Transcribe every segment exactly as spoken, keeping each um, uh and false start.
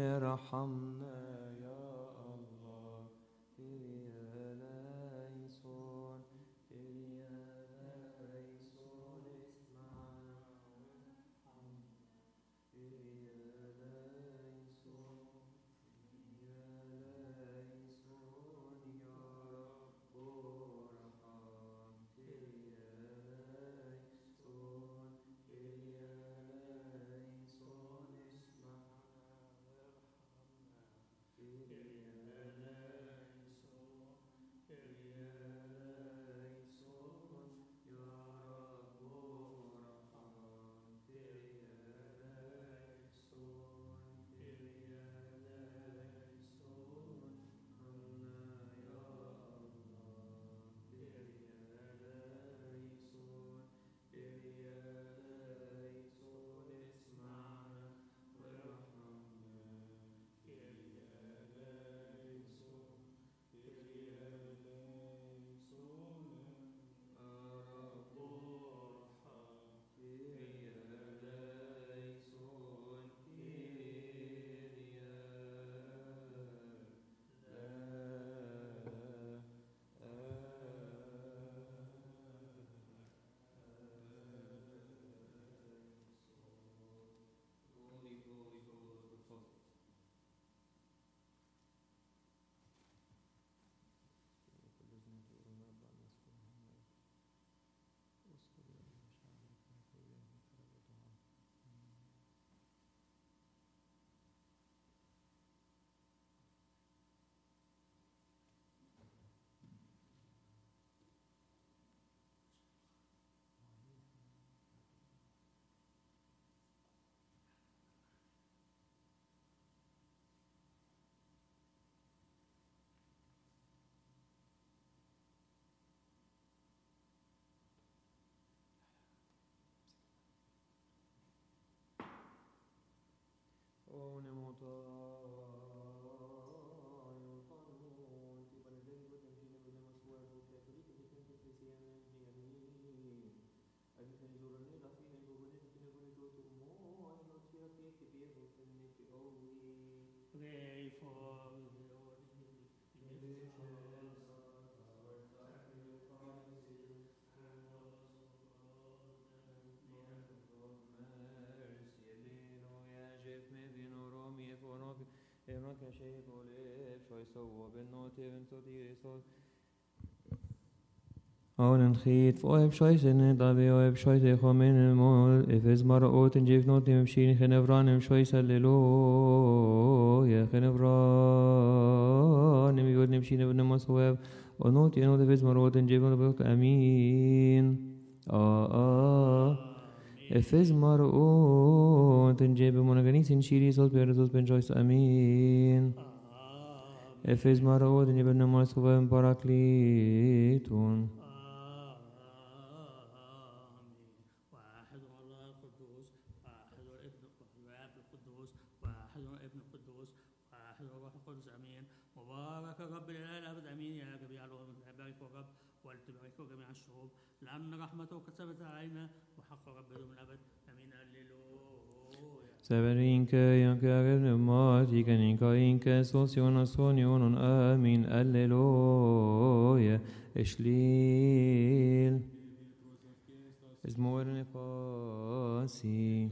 ارحمنا يا الله. كيريا ليسون كيريا ليسون اسمعنا وارحمنا. كيريا ليسون كيريا ليسون يا رب ارحم. كيريا ليسون كيريا ليسون اسمعنا وارحمنا. كيريا ليسون كيريا ليسون يا رب ارحم. كيريا ليسون كيريا ليسون ارحمنا يا الله. كيريا ليسون كيريا ليسون اسمعنا وارحمنا. كيريا ليسون كيريا ليسون يا رب ارحم. كيريا ليسون كيريا Glory, glory, glory, glory. One montagne autonome, ti pare che dico che mi viene ma su erbo che tu dici che ti sei sia nel giorni. Adi se ne giorni la fine di giorni ti ne vuoi tu tu mo ai non sia che che piego se ne ti oi. Pray for the Lord. Conditions of our sacrifices and also all the prayers of mercy. Alleluia. Jeff me vino romi e fonopi e non che c'è vole poi so benoti e so dire so. Aunen khit foib shoysen davi oib shoyse khomen mo efes marot injif notim shin khnevranim shoyse alleluia khnevranim yodnim shin ibn maswab onot yenot efes marot injif notim amin a a efes marot injif monaganis in shiri sos berzos ben shoyse amin efes marot injif ibn maswab parakliton. واحد الله القدوس واحد الابن والاب القدوس واحد الابن القدوس واحد الروح القدس امين. مبارك الرب الاله الابد امين. يا جميع الامم بارك الرب ولتباركوا جميع الشعوب لان رحمته قد ثبت علينا وحق رب دوم الابد امين. هللويا. Severinke yanke agevne mati keninka inke sosiona sonionon amin alleluia eshlil es morne fasi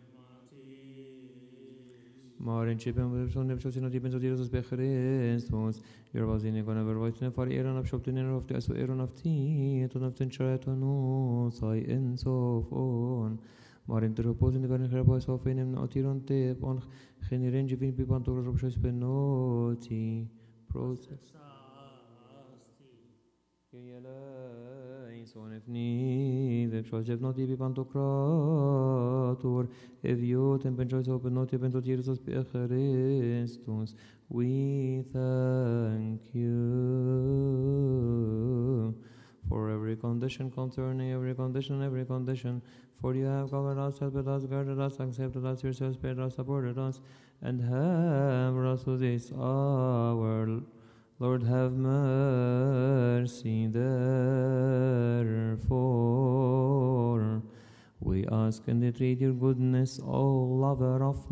Maren chipen wir schon dem Schuss in die Benzo Jesus be Christus wir wasine gonna wir weitne far eran auf schopten auf der so eran auf ti und auf den chat no sei in so von Maren der posen gonna herbo so feinem notiron te on generen jevin bi pantor rob schuss benoti process Son efni ve pshojev noti bi pantokrator eviot en benjois open noti ben tot Jesus be Christus. We thank you for every condition concerning every condition every condition for you have covered us, helped us, guarded us, accepted us, yourself spared us, supported us, and have us to this hour. Lord, have mercy, therefore, We ask and entreat your goodness, O lover of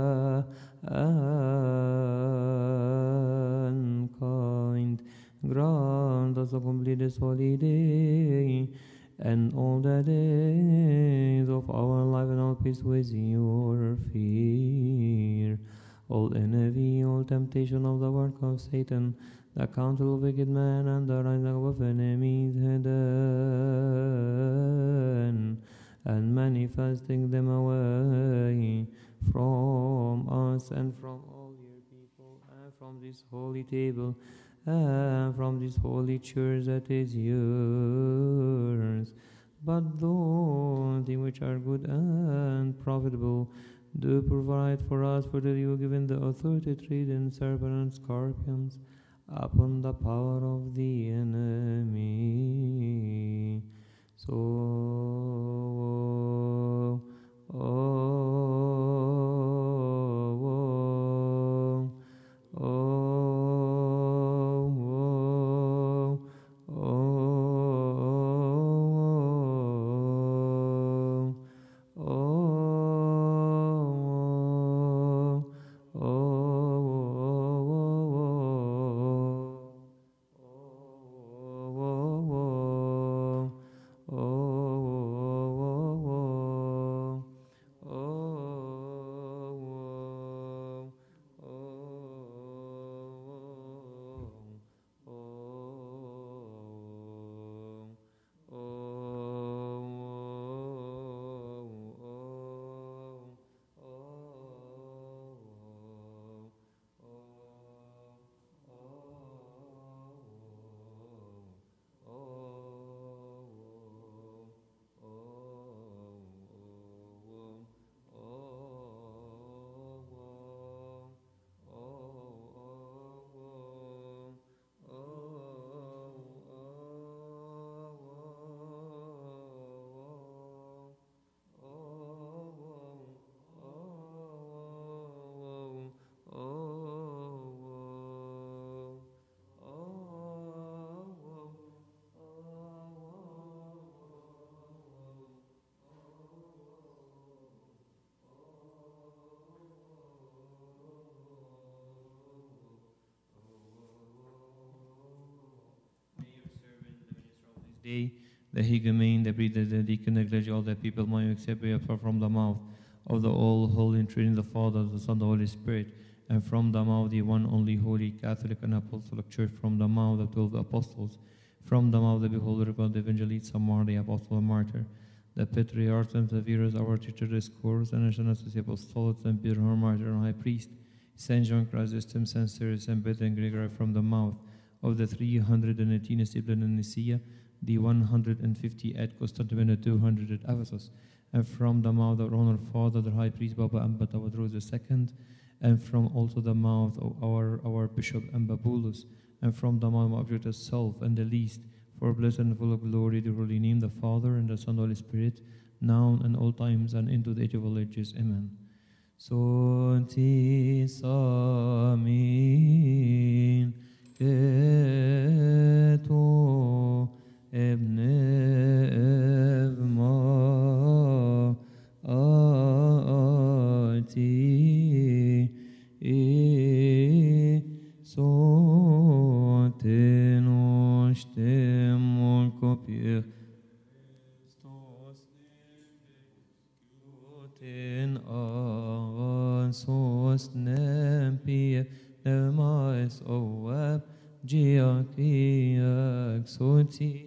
mankind. Grant us to complete this holy day and all the days of our life and all peace with your fear. All envy, all temptation of the work of Satan, the counsel of wicked men, and the rising of enemies hidden, and manifesting them away from us and from all your people, and from this holy table, and from this holy church that is yours. But those things which are good and profitable, do provide for us, for that you have given the authority to tread in serpents and scorpions upon the power of the enemy. So, oh, oh, oh, oh, oh, day, the Higamain, the breeder, the deacon, the clergy, all the people, may accept we have from the mouth of the all holy and Trinity, the Father, the Son, the Holy Spirit, and from the mouth of the one only holy Catholic and Apostolic Church, from the mouth of twelve apostles, from the mouth of the beholder of God, the evangelist, Samar, the apostle and martyr, the patriarchs and Severus, our teacher, discourse, and Athanasius, the apostles, and Peter, our martyr, and high priest, Saint John Chrysostom, Saint Cyrus, and Peter and Gregory, from the mouth of the three hundred eighteen discipline in Nicaea, the one hundred fifty at Constantinople, two hundred at Ephesus, and from the mouth of our honored Father, the High Priest, Baba Amba Tawadros the Second, and from also the mouth of our, our Bishop Ambabulus, and from the mouth of object itself, and the least, for blessed and full of glory, the holy name, the Father, and the Son, and the Holy Spirit, now and all times, and into the age of all ages. Amen. Sotis amin, keto, ابن ابما آتي إي صوتين وشتم والكبير صوتين آسوس نمبي نمايس أواب جياكيك صوتي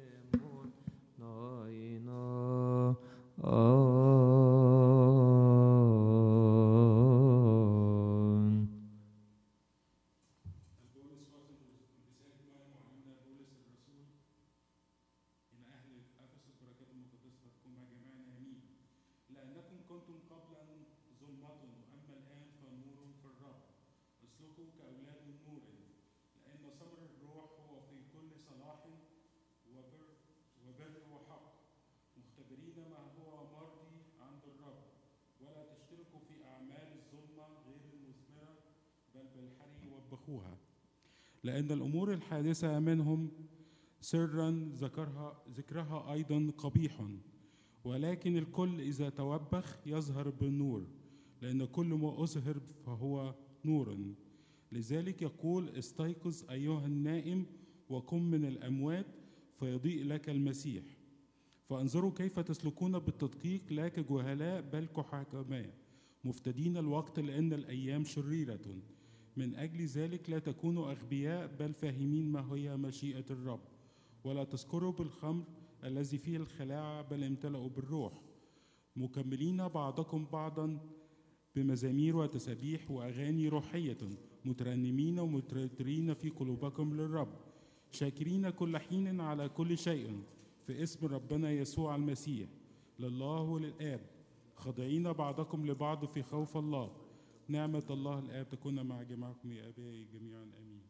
لأن الأمور الحادثة منهم سرا ذكرها ذكرها أيضا قبيح، ولكن الكل إذا توبخ يظهر بالنور، لأن كل ما أظهر فهو نور. لذلك يقول: استيقظ أيها النائم وقم من الأموات فيضيء لك المسيح. فانظروا كيف تسلكون بالتدقيق لا كجهلاء بل كحكماء، مفتدين الوقت لأن الأيام شريرة. من أجل ذلك لا تكونوا أغبياء بل فاهمين ما هي مشيئة الرب. ولا تسكروا بالخمر الذي فيه الخلاعة بل امتلئوا بالروح، مكملين بعضكم بعضا بمزامير وتسابيح وأغاني روحية، مترنمين ومترترين في قلوبكم للرب، شاكرين كل حين على كل شيء في اسم ربنا يسوع المسيح لله وللآب، خاضعين بعضكم لبعض في خوف الله. نعمة الله الآب تكون مع جميعكم يا آبائي جميعا آمين.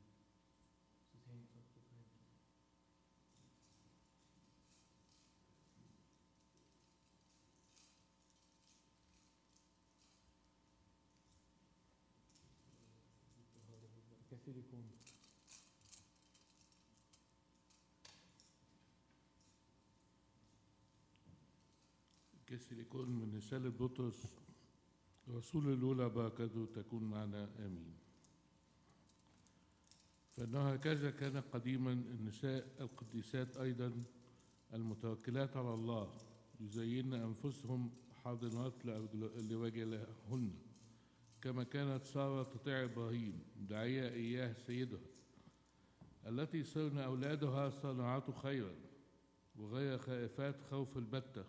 كسيليكون من رسالة بطرس رسول الأولى، بركاته تكون معنا آمين. فإنه هكذا كان قديما النساء القديسات أيضا المتوكلات على الله يزين أنفسهم حاضنات لرجالهن، كما كانت سارة تطيع إبراهيم داعية إياه سيدها، التي صرن أولادها صانعات خيرا وغير خائفات خوف البتة.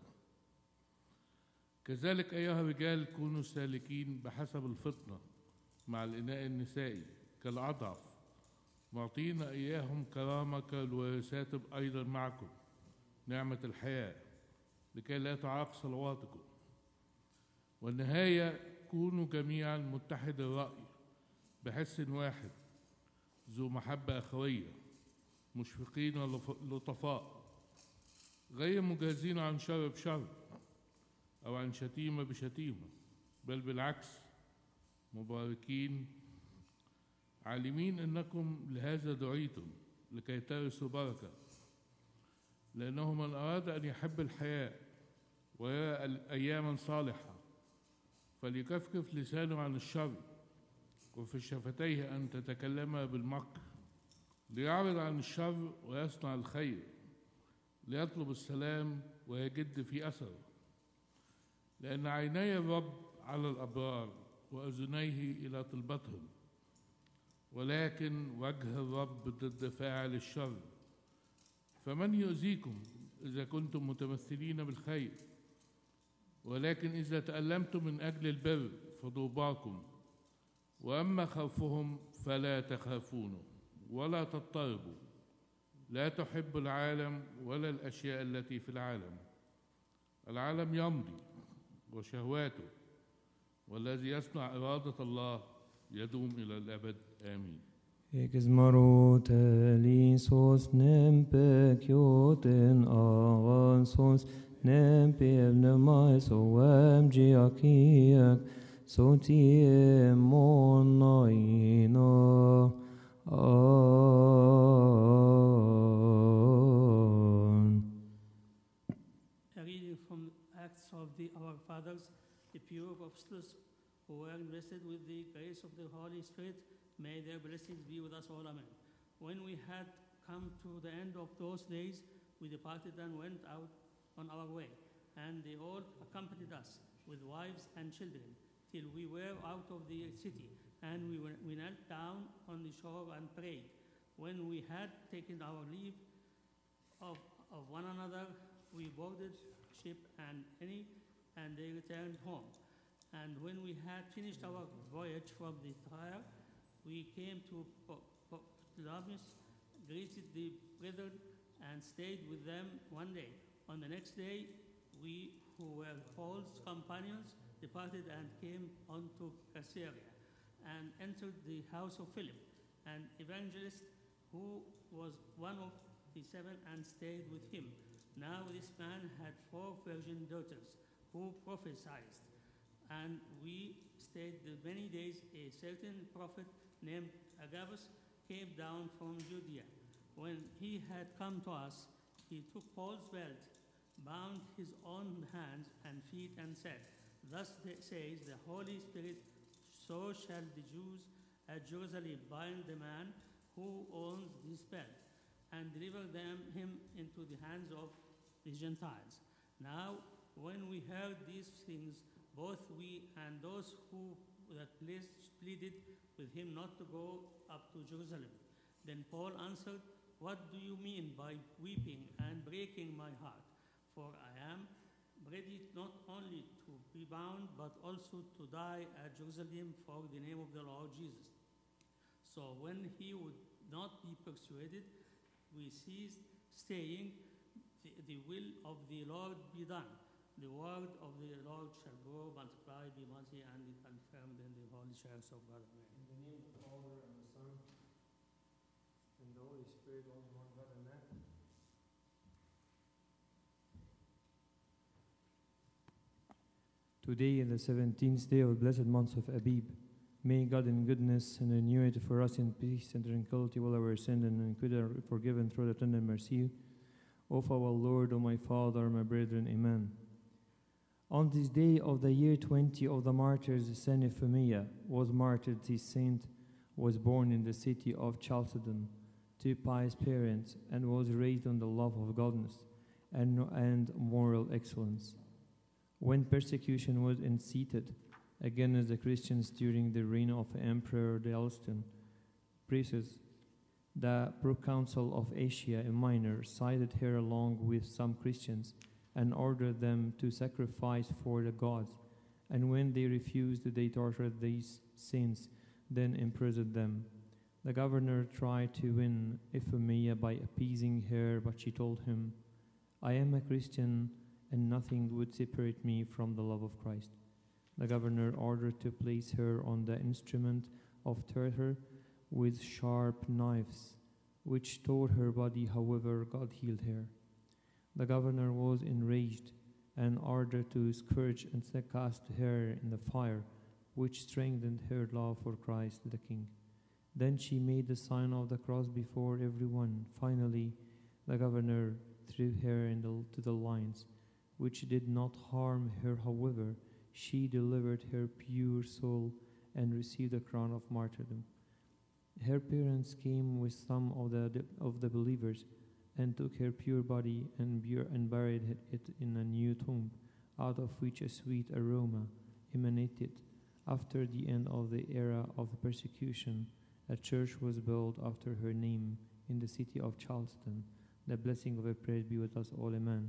كذلك أيها الرجال كونوا سالكين بحسب الفطنة مع الإناء النسائي كالأضعف، معطين إياهم كرامة كالوارثات أيضا معكم نعمة الحياة، لكي لا تعاق صلواتكم. والنهاية كونوا جميعا متحد الرأي بحس واحد، ذو محبة أخوية، مشفقين لطفاء، غير مجازين عن شر بشر أو عن شتيمة بشتيمة، بل بالعكس مباركين، عالمين أنكم لهذا دعيتم لكي ترثوا بركة. لأنه من أراد أن يحب الحياة ويرى أياما صالحة فليكفكف لسانه عن الشر، وفي شفتيه أن تتكلم بالمكر، ليعرض عن الشر ويصنع الخير، ليطلب السلام ويجد في أثره. لأن عيني الرب على الأبرار وأذنيه إلى طلبتهم، ولكن وجه الرب ضد فاعل الشر. فمن يؤذيكم إذا كنتم متمثلين بالخير؟ ولكن إذا تألمتم من أجل البر فطوباكم. وأما خوفهم فلا تخافونه ولا تضطربوا، لا تحب العالم ولا الأشياء التي في العالم. العالم يمضي وشهواته، والذي يصنع إرادة الله يدوم إلى الأبد آمين. Exmarot elisos nempekioten avansos nempevnemais oem giaciac sotie monaino. A reading from Acts of the Our Fathers, the pure apostles who were invested with the grace of the Holy Spirit. May their blessings be with us all, amen. When we had come to the end of those days, we departed and went out on our way, and they all accompanied us with wives and children, till we were out of the city, and we, were, we knelt down on the shore and prayed. When we had taken our leave of, of one another, we boarded ship and any, and they returned home. And when we had finished our voyage from the Tyre, we came to Ptolemais, greeted the brethren, and stayed with them one day. On the next day, we who were Paul's companions departed and came on to Caesarea, and entered the house of Philip, an evangelist who was one of the seven, and stayed with him. Now this man had four virgin daughters who prophesied, and we stayed many days. A certain prophet named Agabus came down from Judea. When he had come to us, he took Paul's belt, bound his own hands and feet, and said, Thus says the Holy Spirit, so shall the Jews at Jerusalem bind the man who owns this belt, and deliver them him into the hands of the Gentiles. Now, when we heard these things, both we and those who that pleaded with him not to go up to Jerusalem. Then Paul answered, What do you mean by weeping and breaking my heart? For I am ready not only to be bound, but also to die at Jerusalem for the name of the Lord Jesus. So when he would not be persuaded, we ceased, saying, the, the will of the Lord be done. The word of the Lord shall grow, multiply, be mighty, and be confirmed in the holy church of God. Amen. In the name of the Father, and the Son, and the Holy Spirit, all in one God, amen. Today, in the seventeenth day of the blessed month of Abib, may God in goodness and renew it for us in peace and tranquility will our sin and iniquity are forgiven through the tender mercy of our Lord, O my Father, my brethren, amen. On this day of the year twenty of the martyrs, Saint Euphemia was martyred. This saint was born in the city of Chalcedon to pious parents and was raised on the love of godliness and, and moral excellence. When persecution was unseated against the Christians during the reign of Emperor Diocletian, priests, the proconsul of Asia Minor cited her along with some Christians and ordered them to sacrifice for the gods. And when they refused, they tortured these saints, then imprisoned them. The governor tried to win Euphemia by appeasing her, but she told him, I am a Christian, and nothing would separate me from the love of Christ. The governor ordered to place her on the instrument of torture with sharp knives, which tore her body. However, God healed her. The governor was enraged and ordered to scourge and cast her in the fire, which strengthened her love for Christ the King. Then she made the sign of the cross before everyone. Finally, the governor threw her in the, to the lions, which did not harm her. However, she delivered her pure soul and received the crown of martyrdom. Her parents came with some of the of the believers and took her pure body and, bur- and buried it in a new tomb, out of which a sweet aroma emanated. After the end of the era of the persecution, a church was built after her name in the city of Charleston. The blessing of her prayer be with us all, amen.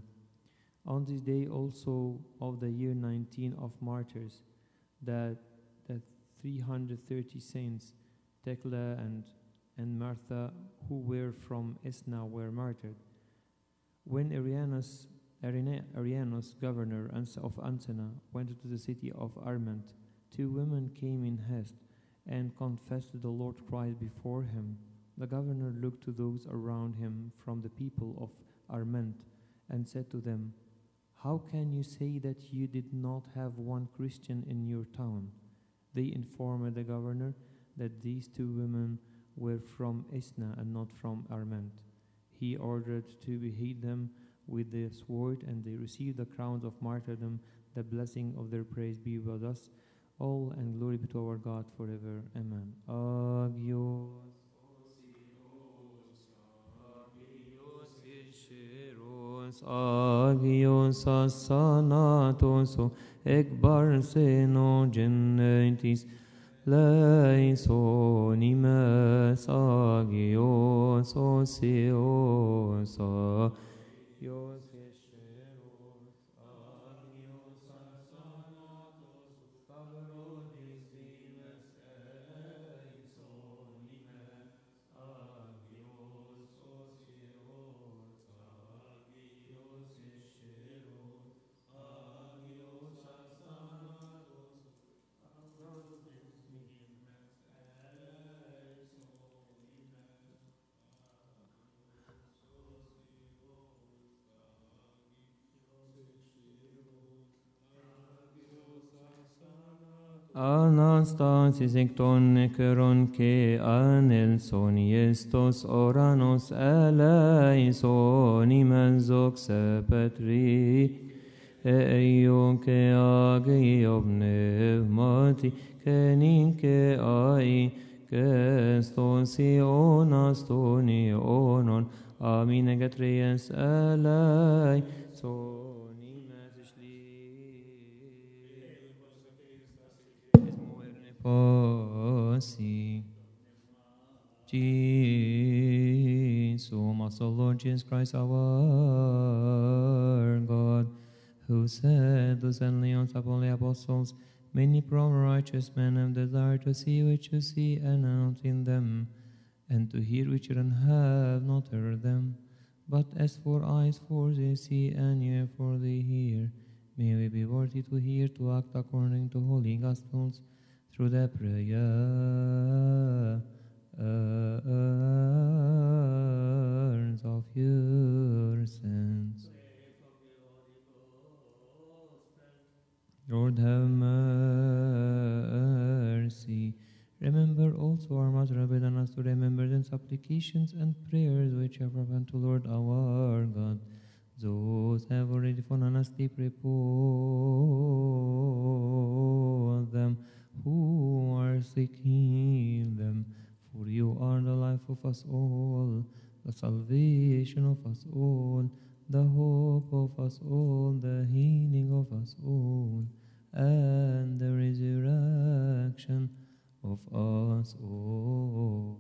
On this day also of the year nineteen of martyrs, that the three hundred thirty saints, Thecla and, and Martha, who were from Esna, were martyred. When Arianus, Arina, Arianus, governor of Ansana, went to the city of Armant, two women came in haste and confessed the Lord Christ before him. The governor looked to those around him from the people of Armant and said to them, How can you say that you did not have one Christian in your town? They informed the governor that these two women were from Esna and not from Armant. He ordered to behead them with the sword, and they received the crowns of martyrdom. The blessing of their praise be with us all, and glory be to our God forever. Amen. Agios. Agios asanatos ekbar seno genetis leisonimes agios osios agios esheros agios asanatos cabrodis vimes leisonimes agios osios agios esheros agios asanatos Anastasis icton nekeron ke anelson iestos oranos eleison imenzox petri eion ke agi obnevmati kenin ke ai keston sion astoni onon amine getriens elei soni mesishli Posi. Jesus, our Lord Jesus Christ, our God, who said to Saint Leon upon the apostles, many proud righteous men have desire to see which you see and not in them, and to hear which you have not heard them. But as for eyes, for they see, and ear, for they hear, may we be worthy to hear, to act according to holy gospels, through the prayers of your saints. Lord, have mercy. Remember also our Mother, and us to remember the supplications and prayers which are fervent to Lord our God. Those have already fallen asleep, repose them. Who are sick, heal them. For you are the life of us all, the salvation of us all, the hope of us all, the healing of us all, and the resurrection of us all.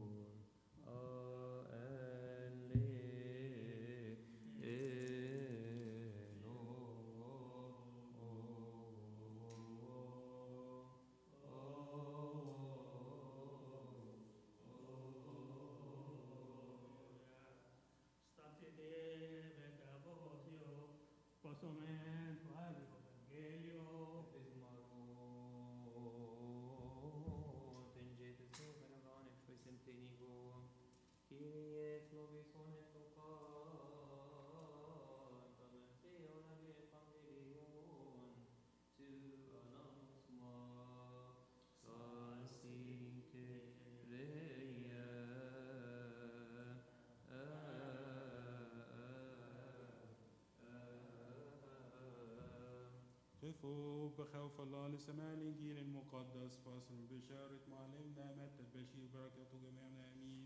قفوا بخوف الله لسماع الإنجيل المقدس فاصل بشارة معلمنا متى البشير بركاته جميعنا آمين.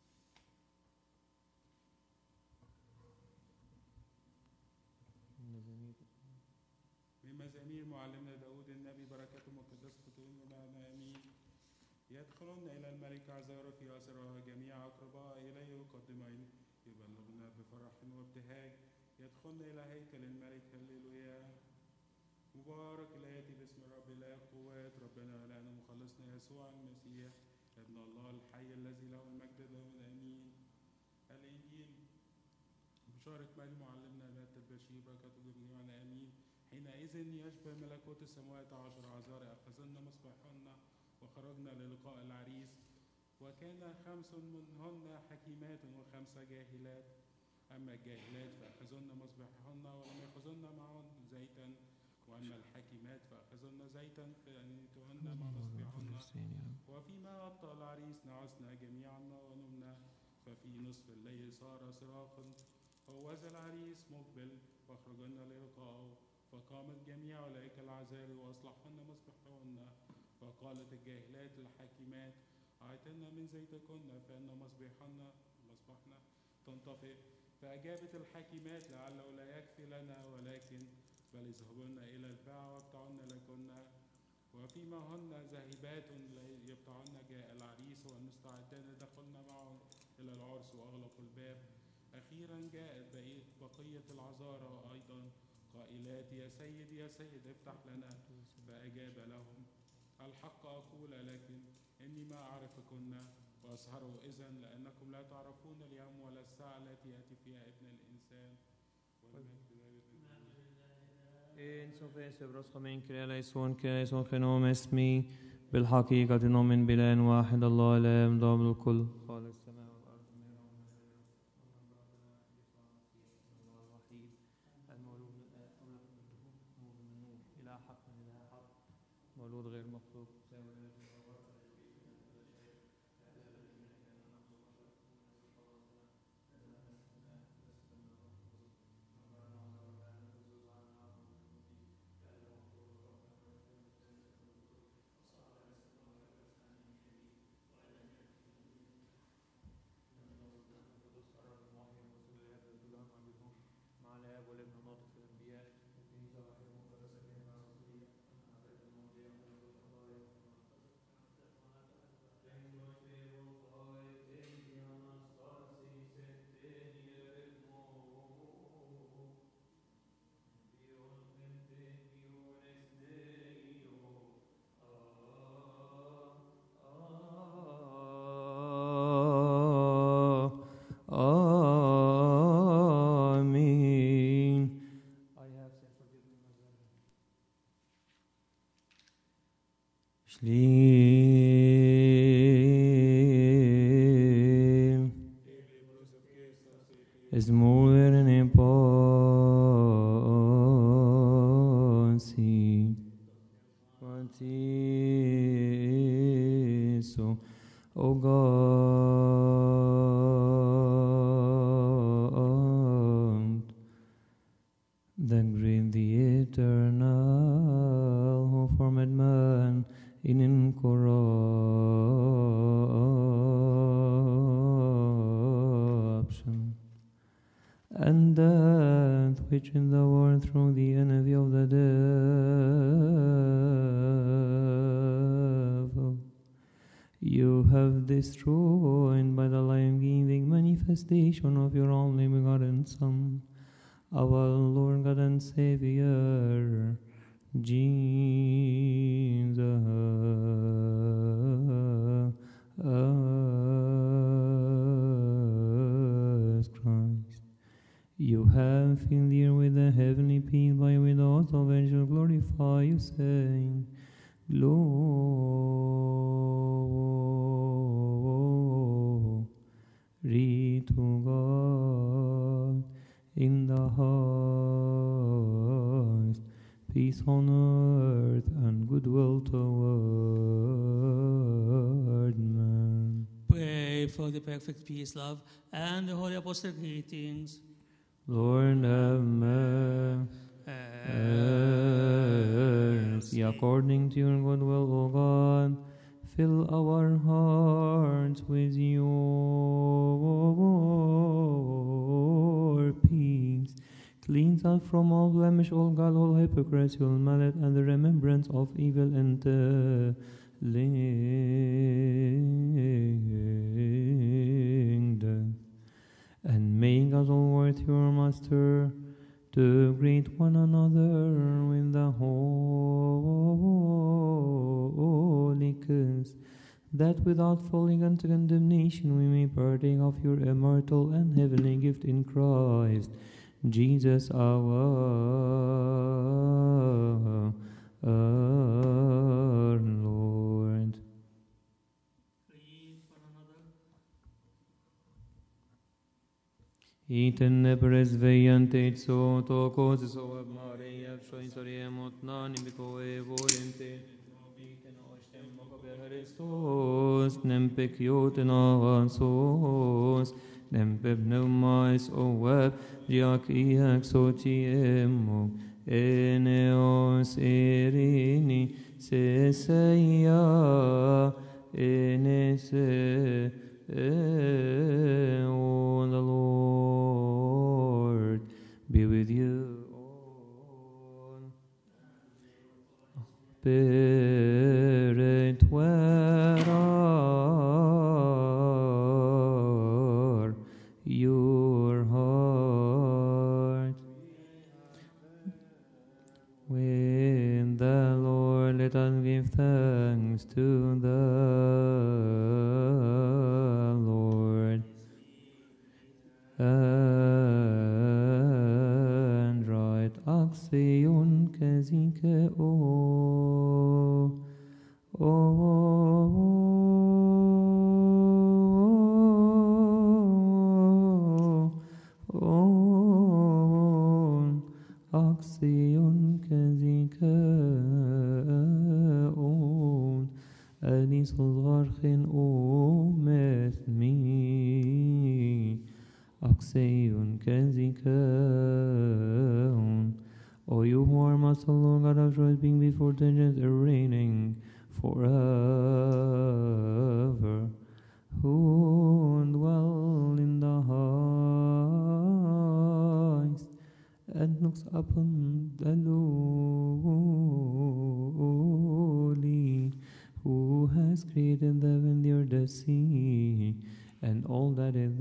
من مزامير معلمنا داود النبي بركاته مقدسة جميعنا آمين. يدخلون إلى الملك عزارة في أسرها جميع أقرباء إليه يقدمين يبلغنا بفرح وابتهاج. يدخلن إلى هيكل الملك هللويا. مبارك الآتي باسم الرب إله قوات ربنا لنا مخلصنا يسوع المسيح ابن الله الحي الذي له المجد دائما آمين. الإنجيل بشارة مجد معلمنا متى البشير بركاته جميعنا آمين. حينئذ يشبه ملكوت السماوات عشر عذارى أخذنا مصباحهن وخرجنا للقاء العريس، وكان خمس منهن حكيمات وخمسة جاهلات. أما الجاهلات فأخذن مصباحهن ولم يأخذن معهن زيتا، وأما الحكيمات فأخذن زيتا فأنيتهن مع مصباحهن. وفيما أبطأ العريس نعسنا جميعا ونمنا، ففي نصف الليل صار صراخ هوذا العريس مقبل، فخرجن للقاءه. فقامت جميع أولئك العذارى وأصلحهن مصباحهن. فقالت الجاهلات الحكيمات أعطنا من زيتكن فإن مصباحنا مصباحنا تنطفئ. فأجابت الحكيمات لعله لا يكفي لنا، ولكن بل اذهبن إلى الباع وابتعن لكن. وفيما هن ذاهبات يبتعن جاء العريس والمستعدان دخلن معهم إلى العرس وأغلقوا الباب. أخيرا جاءت بقية العذارى أيضا قائلات يا سيد يا سيد افتح لنا. فأجاب لهم الحق أقول لكن إني ما أعرفكن، وأسهروا إذن لأنكم لا تعرفون اليوم ولا الساعة التي يأتي فيها ابن الإنسان. إن سوف برسخ من كريليسون كريليسون خنوم اسمي بالحقيقة نؤمن بإله واحد الله لا يمضى بالكل خالق السماء والأرض الوحيد المولود الآن نور من نور إلى حق إلى حق مولود غير مخلوق Sleep is more than impossible. So, O God, the great, the eternal, who formed man in incorruption, and death which in the world through the envy of the devil you have destroyed by the life-giving manifestation of your only begotten Son, our Lord God and Savior, Jesus Christ. You have filled the earth with the heavenly peace, by with the host of angels glorify you, saying, Glory to God in the highest, peace on earth and goodwill toward man. Pray for the perfect peace, love, and the holy apostolic greetings. Lord have mercy, according to your good will, O God, fill our hearts with your peace. Cleanse us from all blemish, all guile, all hypocrisy, all malice, and the remembrance of evil interlinked, and make us all worthy, your Master, to greet one another with the holy kiss, that without falling into condemnation we may partake of your immortal and heavenly gift in Christ Jesus our, our Lord. Iten presveiante so to coses o Maria soisoriemot nani bicoe volente iten ostem mocaber Christos nem pecioten avansos nem pneumais o web diaci exotiemo eneos erini se seia enese O the Lord be with you all. Spirit, where are your heart? With the Lord, let us give thanks to the Lord. And right axion kezike o o o axion kezike o anis الغرخن o مثمي Axion Kenzikaon. O you who are Master Lord God of joy, being before the angels, reigning forever, who dwell in the highest, and looks upon the lowly, who has created the heaven, the earth, the sea, and all that is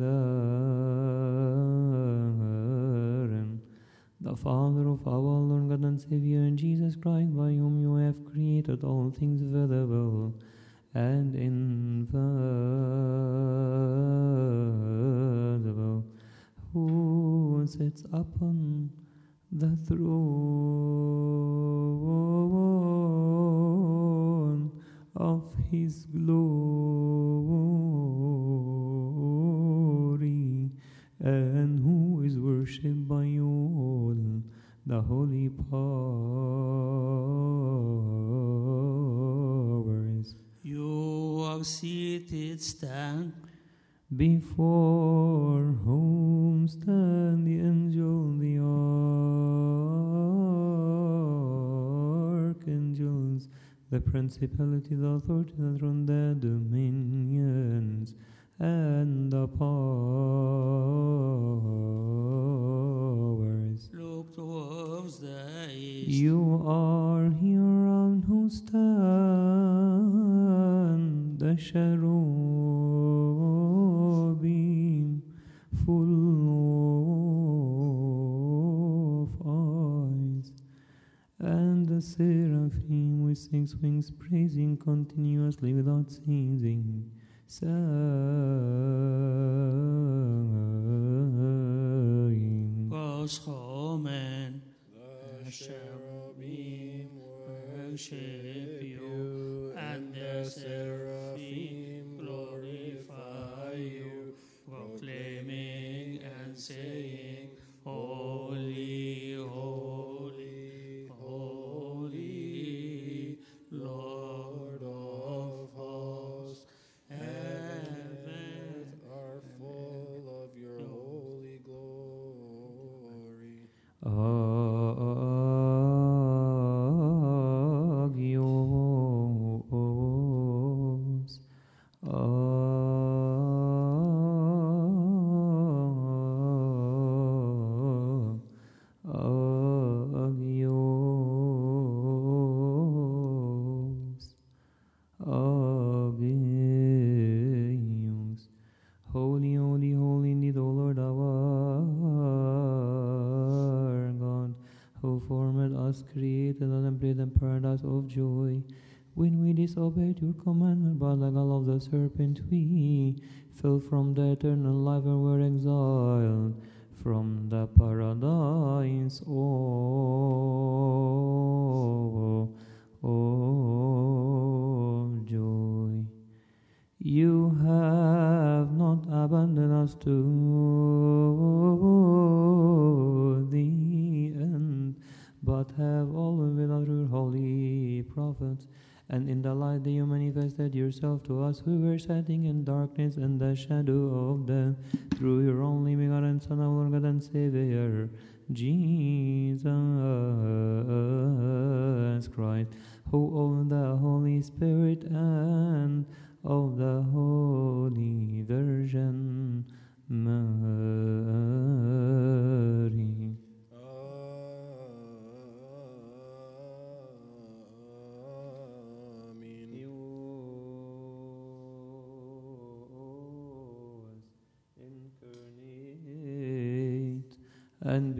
therein, the Father of our Lord God and Savior, Jesus Christ, by whom you have created all things visible and invisible, who sits upon the throne his glory, and who is worshipped by all the holy powers. You are seated, stand. Before whom stand the angel, the archangels, the principality, the authority, the throne, the dominions, and the powers. Look towards the east. You are here around who stand the cherubim full of eyes, and the seraphim with six wings praising continuously without ceasing, saying, Goes home and The cherubim worship you, and the seraphim glorify you, proclaiming and saying, Holy, holy, holy, Lord of hosts, heavens are full of your holy glory. Agios, Agios, Agios. Holy, holy, holy indeed, O Lord our God, who formed us, created us, and breathed in paradise of joy. When we disobeyed your commandment by the gall of the serpent, we fell from the eternal life and were exiled from the paradise of, of joy. You have not abandoned us to the end, but have always been through your holy prophets, and in the light that you manifested yourself to us who were sitting in darkness and the shadow of death, through your only begotten Son, our God and Savior, Jesus Christ, who of the Holy Spirit and of the Holy Virgin Mary. Amen. He was incarnate and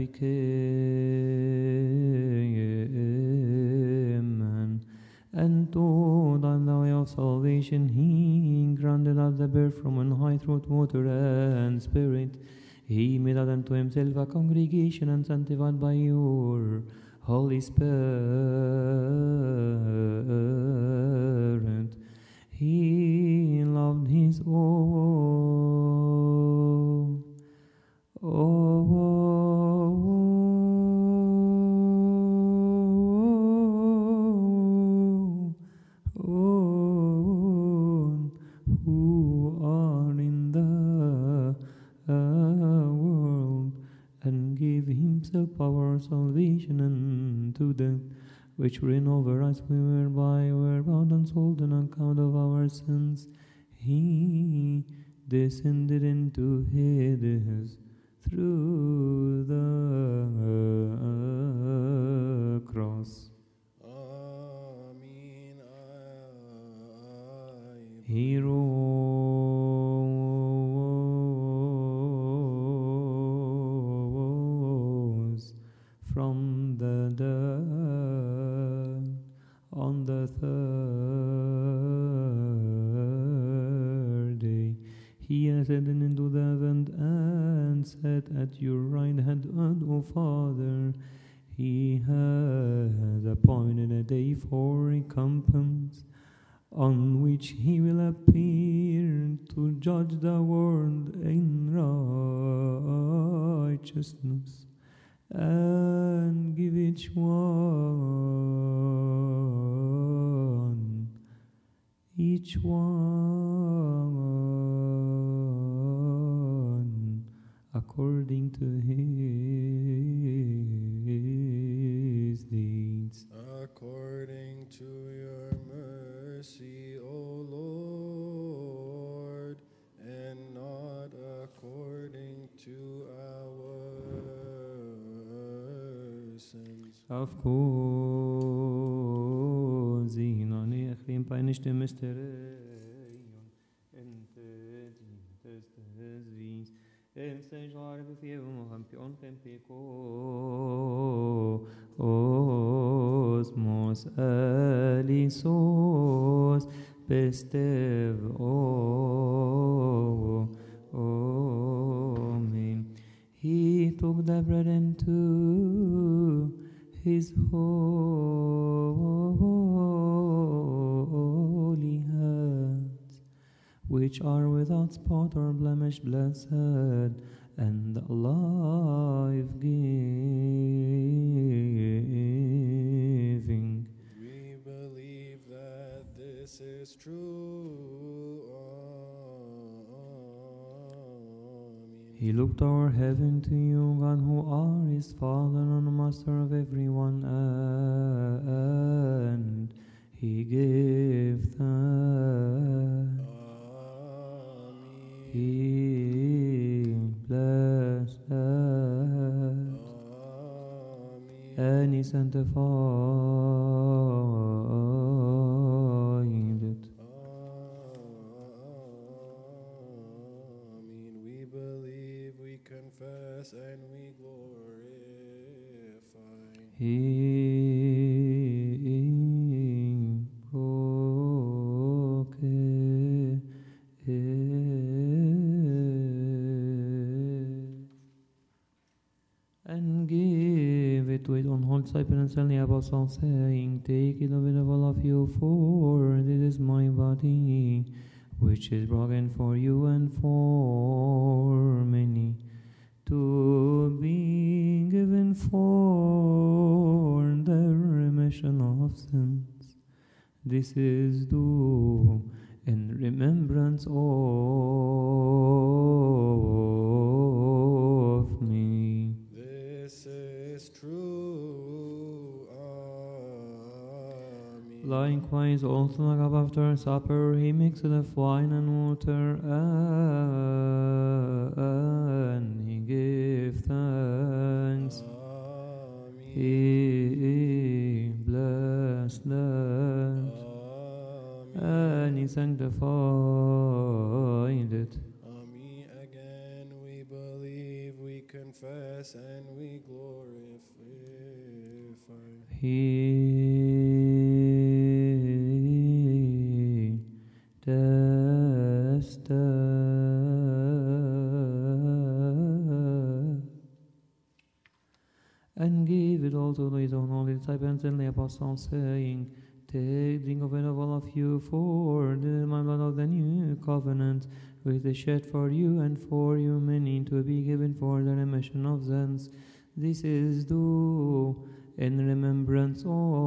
became man, and told us the way of salvation. He granted us the birth from on high through water and spirit. He made us unto himself a congregation and sanctified by your Holy Spirit. He loved his own. Oh, own who are in the uh, world, and gave himself our salvation unto them which reign over us, we were by were bound and sold on account of our sins. He descended into Hades through the uh, cross. Amen. He rose from the dead on the third day. He ascended into the heaven and sat at your right hand, and, O Father, He has appointed a day for recompense on which he will appear to judge the world in righteousness and give each one, each one, according to his deeds. According to your mercy, O Lord, and not according to our sins. Of course, inani echlim peinishte mysterion, ente testes vis, em sejare befievum champion pempico, osmos elisos, pestev o, amen. He took the bread into his holy hands, which are without spot or blemish, blessed and life-giving. We believe that this is true. Amen. He looked toward heaven to you, God, who are his Father and Master of everyone, and he gave thanks. Amen. He blessed Amen. and he sanctified it. Amen. We believe, we confess, and we glorify. He and give it to his own whole disciples and the apostles, saying, take it of it of all of you, for this is my body, which is broken for you and for many, to be given for the remission of sins. This is do in remembrance of me. This is true. Amen. Likewise, also like after supper, he mixed the wine and water, and he gave thanks. Amen. He blessed them, Amen. and he sanctified it. Amen. Again, we believe, we confess, and we glorify. He tested and gave it also to his own holy disciples and the apostles, saying, take, drink of it of all of you, for this is my blood of the new covenant, which is shed for you and for you many, to be given for the remission of sins. This is do in remembrance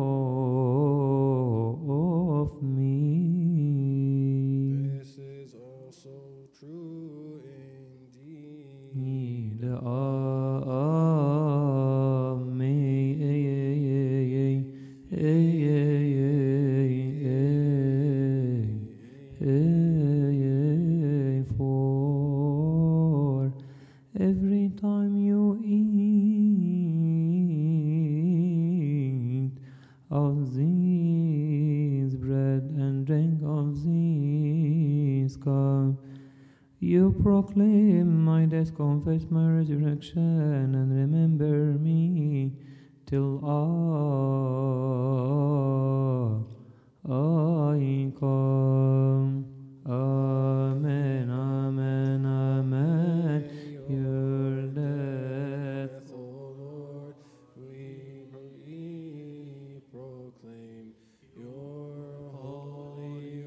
of me. This is also true indeed. Need for every time you eat of this bread and drink of this cup, you proclaim my death, confess my resurrection, and remember me till I, I come. Amen, amen, amen. Your death, O Lord, we proclaim your holy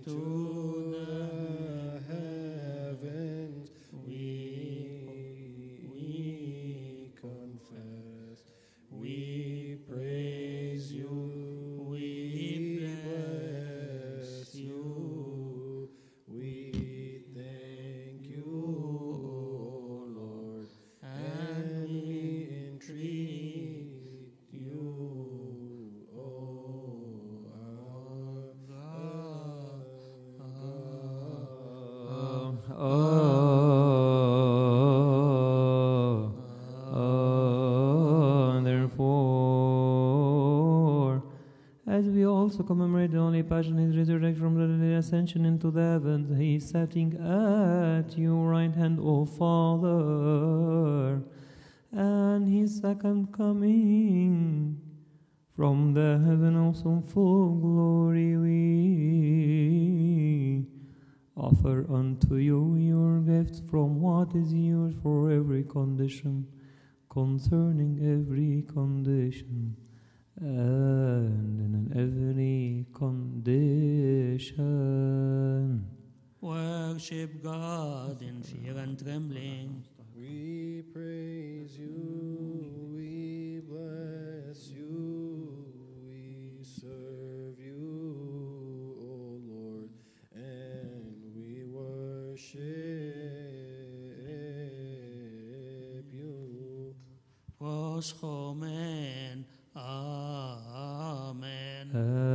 to the heavens, we, we confess, we praise you, we bless you, we thank you, O Lord, and we entreat you, O our God. Oh, oh, therefore, as we also commemorate the only passion, his resurrection from the dead, ascension into the heavens, he is sitting at your right hand, O Father, and his second coming from the heaven also in full glory, we offer unto you your gifts from what is yours for every condition, concerning every condition, and in every condition. Worship God in fear and trembling. We praise you, we bless you, we serve you, O Lord, and we worship you. Proschomen. Amen.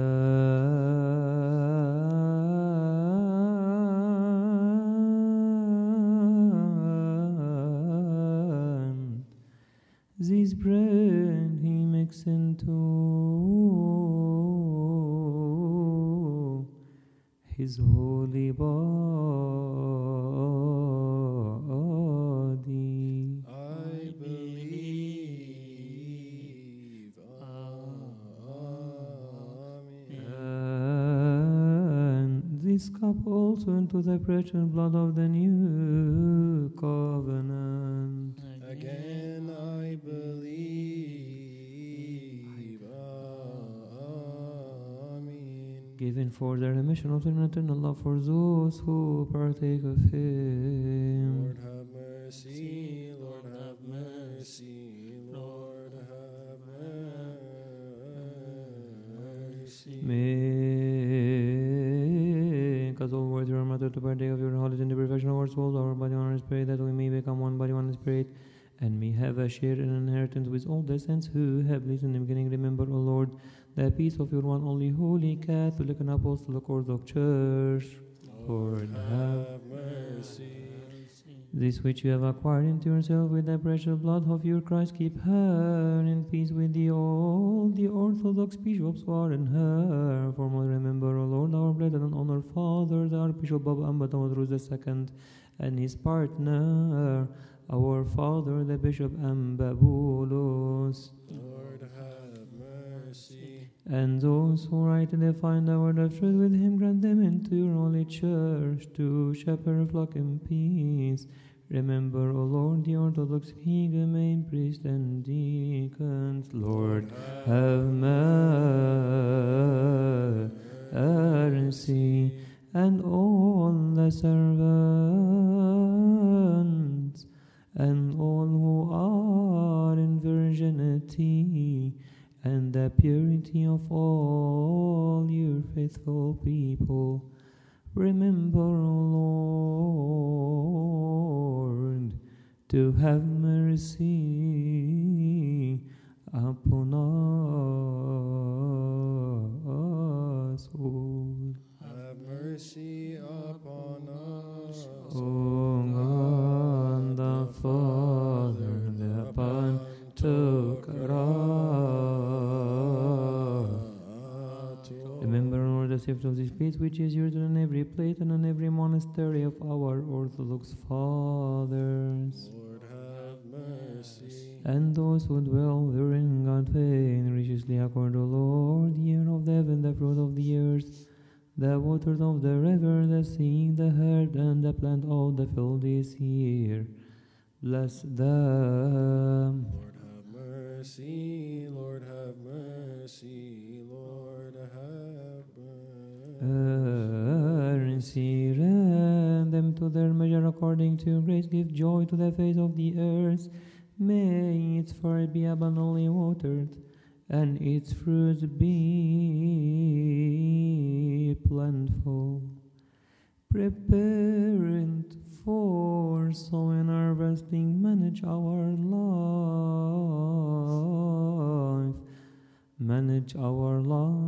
And this bread he makes into his holy body. I believe. Amen. And this cup also into the precious blood of the new covenant. Again I believe. Amen. Given for the remission of sin and eternal love for those who partake of him. Lord have mercy, Lord have mercy, Lord have mercy. Make us all worthy, our Mother, to partake of your knowledge and the perfection of our souls, our body, and our spirit, that we may become one body, one spirit, and may have a share in inheritance with all the saints who have lived in the beginning. Remember, O Lord, the peace of your one only holy Catholic and Apostolic Orthodox Church. Lord, have Have mercy. this which you have acquired into yourself with the precious blood of your Christ, keep her in peace with the all the Orthodox bishops who are in her. For more remember, O Lord, our blessed and honored Father, the Archbishop Baba Ambatamatrus the Second, and his partner, our Father, the Bishop Ambabulus, Lord have mercy. and those who rightly find the word of truth with him, grant them into your holy church to shepherd a flock in peace. Remember, O Lord, the Orthodox main priest and deacons. Lord, have mercy, and all the servants, and all who are in virginity, and the purity of all your faithful people. Remember, O Lord, to have mercy upon us all. Have mercy upon us. O God, the Father, the Pantocrator. Remember, Lord, the gift of this peace which is yours on every plate and on every monastery of our Orthodox fathers, Lord have mercy. and those who dwell therein in God faith, graciously accord, O Lord, the air of the heaven, the fruit of the earth, the waters of the river, the sea, the herb, and the plant of the field this year. Bless them. Lord have mercy. Lord have mercy. Lord have mercy. according to your grace, give joy to the face of the earth. May its fruit be abundantly watered, and its fruits be plentiful. Preparing for sowing, harvesting, manage our life. Manage our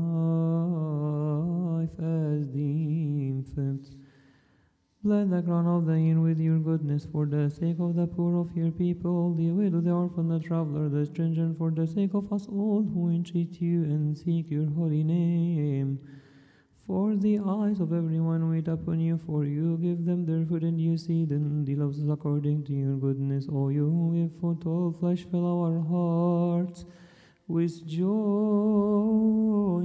life as deemed fit. Bless the crown of the year with your goodness for the sake of the poor of your people, the widow, the orphan, the traveler, the stranger, and for the sake of us all who entreat you and seek your holy name. For the eyes of everyone wait upon you, for you give them their food in due season. Deal us according to your goodness, O you who give food to all flesh, fill our hearts with joy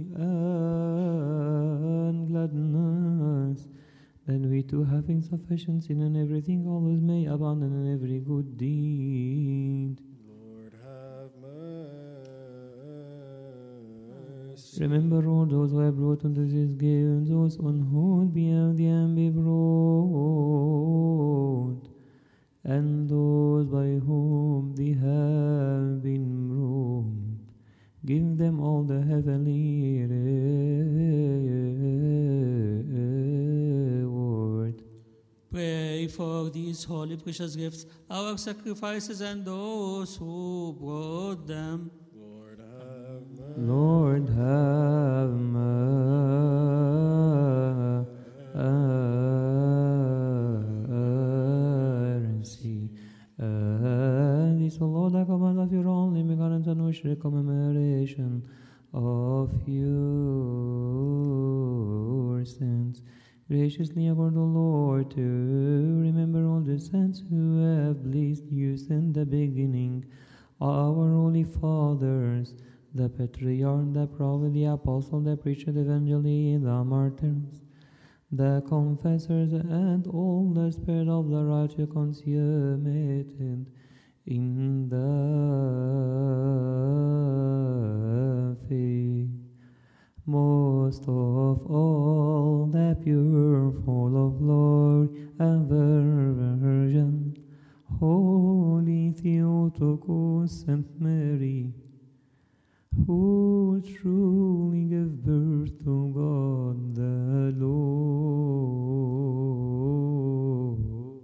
and gladness, that we too, having sufficiency in everything, always may abound in every good deed. Lord, have mercy. Remember all those who have brought unto this gift, those on whose behalf the end be brought, and those by whom they have been brought. Give them all the heavenly reward. Pray for these holy precious gifts, our sacrifices, and those who brought them. Lord, have mercy. Lord, have mercy. And this, O Lord, the command of your only begotten Son, which the commemoration of your sins. Graciously accord, O Lord, to remember all the saints who have blessed you since the beginning, our holy fathers, the patriarch, the prophet, the apostle, the preacher, the evangelist, the martyrs, the confessors, and all the spirit of the righteous consummated in the faith. Most of all, the pure, full of glory, and Virgin, Holy Theotokos, Saint Mary, who truly gave birth to God the Lord.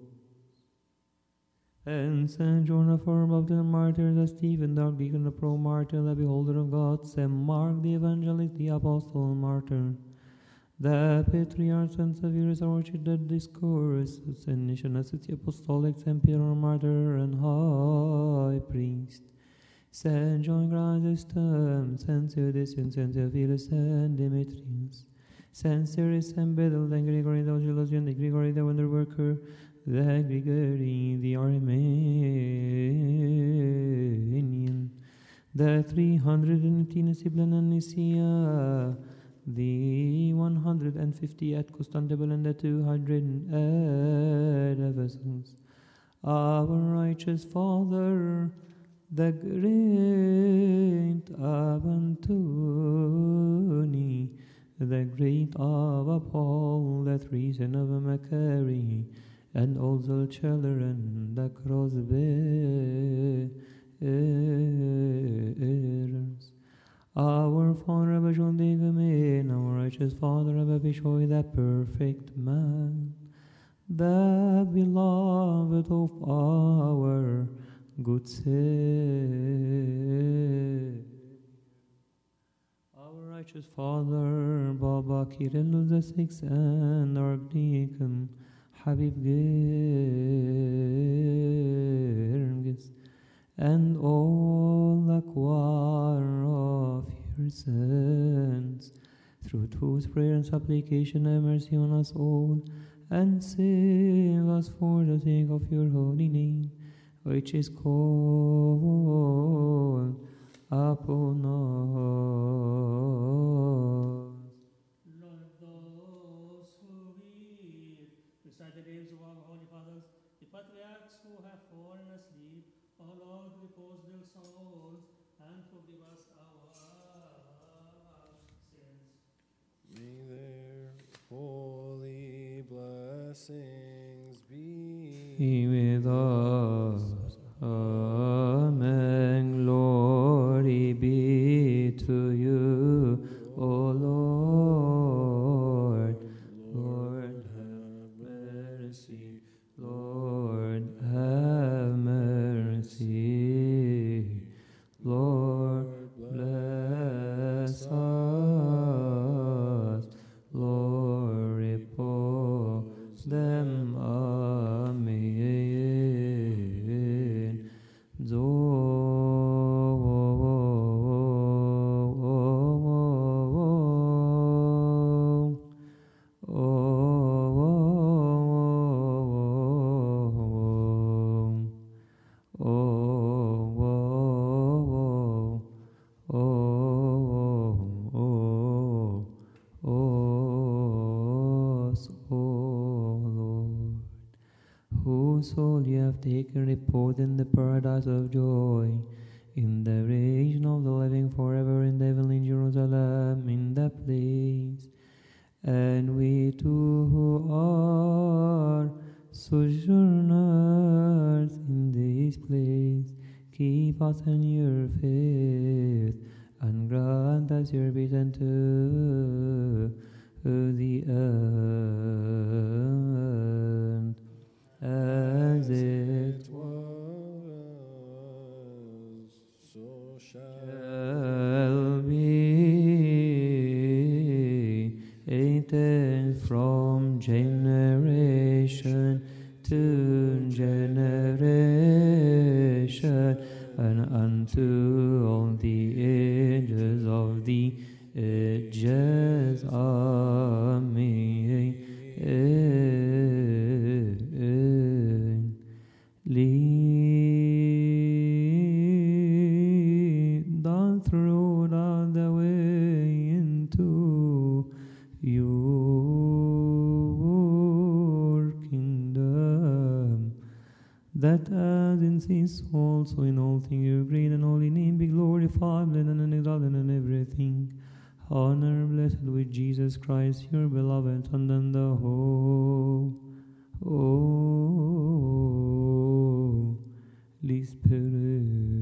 And Saint John, the former of the martyr, the Stephen, the deacon, the pro-martyr, the beholder of God, Saint Mark, the evangelist, the apostle, martyr, the patriarch, Saint Severus, our church, the discourse, Saint Nicholas, the apostolic, Saint Peter, martyr and high priest, Saint John Chrysostom, Saint Theodosius, Saint Theophilus, Saint Demetrius, Saint Cyrus, Saint Bedel, the Gregory, the Gelasian, the Gregory, the wonder worker, the Gregory, the Armenian, the three hundred eighteen Sibyl and Nicaea, the one hundred fifty at Constantinople, and the two hundred at Ephesus. Our righteous Father, the great Abantoni, the great Abba Paul, the three sons of Macari, and all the children, the cross-bearers. Our Father, Abba John de Gamen, our righteous Father, Abba Bishoy, the perfect man, the beloved of our good Savior. Our righteous Father, Baba Kirill the Sixth, and Archdeacon Habib Gergis, and all the choir of your saints, through whose prayer and supplication have mercy on us all, and save us for the sake of your holy name, which is called upon us. Lord, those who read, recite the names of our holy fathers, the patriarchs who have fallen asleep. O Lord, repose their souls and forgive us our sins. May their holy blessings be with us. Amen. Glory be to you, O Lord. Lord, have mercy. Lord, have mercy. Lord, bless us. Lord, repose them. Amen. Whose soul you have taken repose in the paradise of joy, in the region of the living forever in the heavenly Jerusalem, in the place. And we too who are sojourners in this place, keep us in your faith, and grant us your peace unto the end. As it was, so shall be, eaten from generation to generation, and unto all the ages of the ages. Amen. Lead us through the way into your kingdom, that as in this also in all things your great and holy name be glorified, blessed and exalted in everything. Honor, blessed with Jesus Christ, your beloved Son, and the whole Holy Spirit.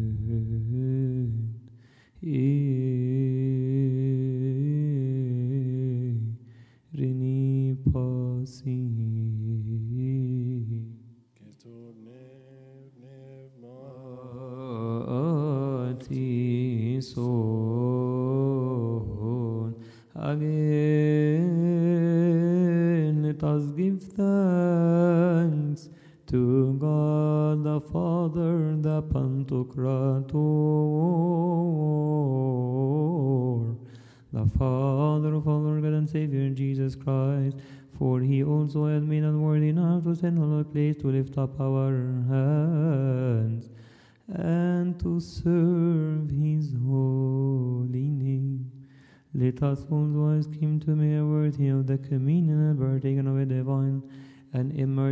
Rini pasi. Ketov nev nev ma. Ati son. Again, let us give thanks to God the Father, the Pantocrator, the Father of our Lord God and Savior Jesus Christ, for he also has made us worthy enough to stand on a place to lift up our hands and to serve his holy name. Let us also ask him to make us worthy of the communion and partaken of a divine and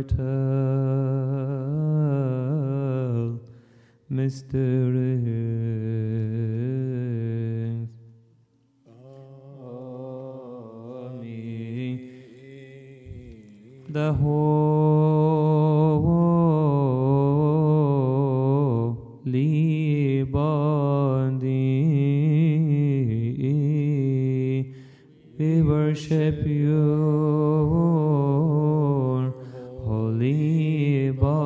immortal mysteries. Amen. The holy body, we worship you. Holy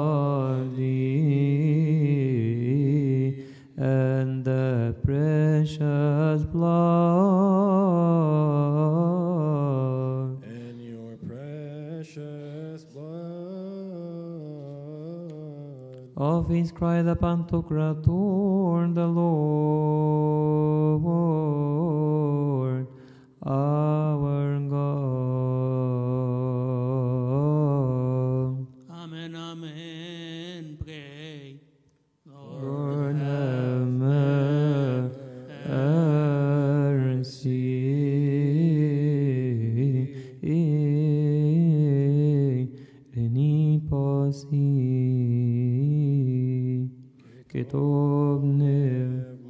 body and the precious blood, And your precious blood of his Christ the Pantocrator, the Lord, our God. Amen, amen. Pray. Lord, have mercy. Any posse, Ketov nev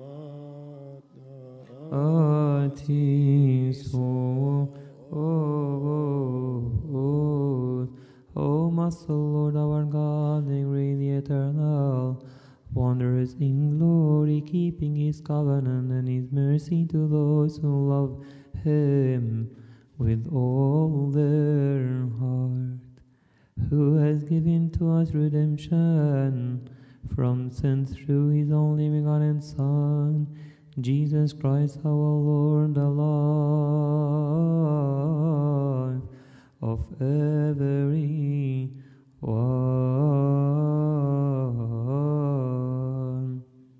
ati so. O Master, Lord our God, keeping his covenant and his mercy to those who love him with all their heart, who has given to us redemption from sin through his only begotten Son, Jesus Christ our Lord, the life of every one.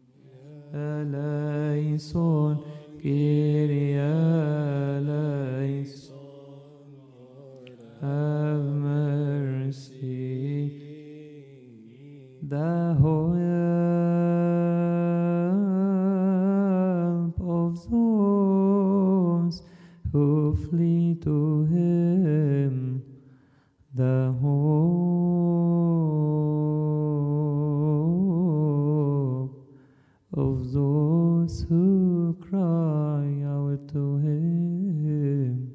Eleison, Kyrie eleison, have mercy. The help of those who flee to him, the hope of those who cry out to him,